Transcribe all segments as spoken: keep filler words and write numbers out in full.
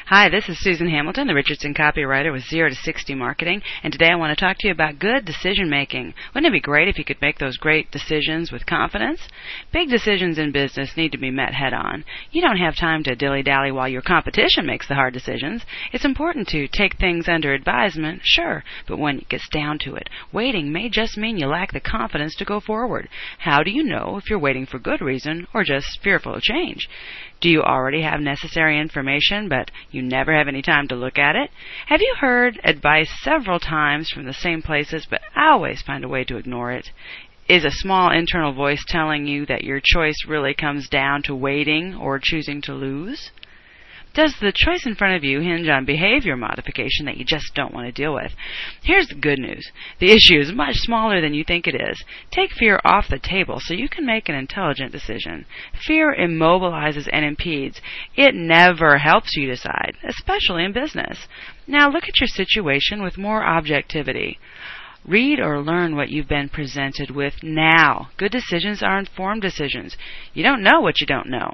Hi, this is Susan Hamilton, the Richardson copywriter with zero to sixty Marketing, and today I want to talk to you about good decision making. Wouldn't it be great if you could make those great decisions with confidence? Big decisions in business need to be met head on. You don't have time to dilly-dally while your competition makes the hard decisions. It's important to take things under advisement, sure, but when it gets down to it, waiting may just mean you lack the confidence to go forward. How do you know if you're waiting for good reason or just fearful of change? Do you already have necessary information, but you never have any time to look at it? Have you heard advice several times from the same places, but always find a way to ignore it? Is a small internal voice telling you that your choice really comes down to waiting or choosing to lose? Does the choice in front of you hinge on behavior modification that you just don't want to deal with? Here's the good news. The issue is much smaller than you think it is. Take fear off the table so you can make an intelligent decision. Fear immobilizes and impedes. It never helps you decide, especially in business. Now look at your situation with more objectivity. Read or learn what you've been presented with now. Good decisions are informed decisions. You don't know what you don't know.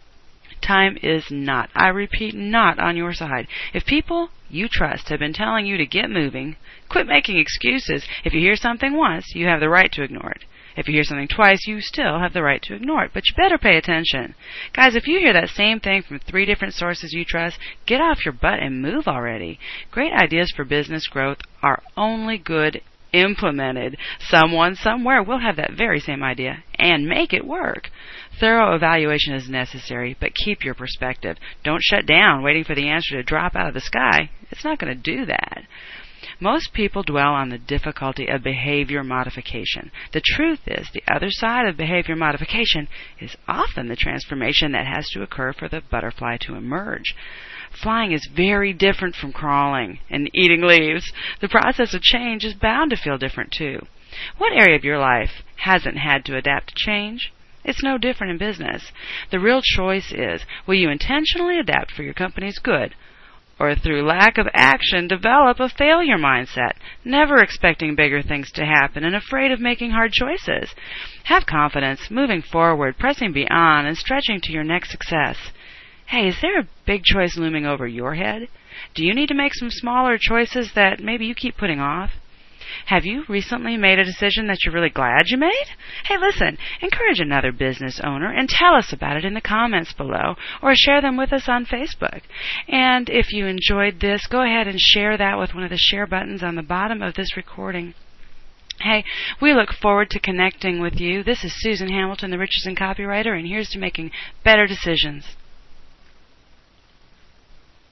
Time is not, I repeat, not on your side. If people you trust have been telling you to get moving, quit making excuses. If you hear something once, you have the right to ignore it. If you hear something twice, you still have the right to ignore it, but you better pay attention. Guys, if you hear that same thing from three different sources you trust, get off your butt and move already. Great ideas for business growth are only good implemented. Someone somewhere will have that very same idea and make it work. Thorough evaluation is necessary, but keep your perspective. Don't shut down waiting for the answer to drop out of the sky. It's not going to do that. Most people dwell on the difficulty of behavior modification. The truth is, the other side of behavior modification is often the transformation that has to occur for the butterfly to emerge. Flying is very different from crawling and eating leaves. The process of change is bound to feel different too. What area of your life hasn't had to adapt to change? It's no different in business. The real choice is, will you intentionally adapt for your company's good, or through lack of action develop a failure mindset, never expecting bigger things to happen and afraid of making hard choices? Have confidence, moving forward, pressing beyond, and stretching to your next success. Hey, is there a big choice looming over your head? Do you need to make some smaller choices that maybe you keep putting off? Have you recently made a decision that you're really glad you made? Hey, listen, encourage another business owner and tell us about it in the comments below or share them with us on Facebook. And if you enjoyed this, go ahead and share that with one of the share buttons on the bottom of this recording. Hey, we look forward to connecting with you. This is Susan Hamilton, the Richardson copywriter, and here's to making better decisions.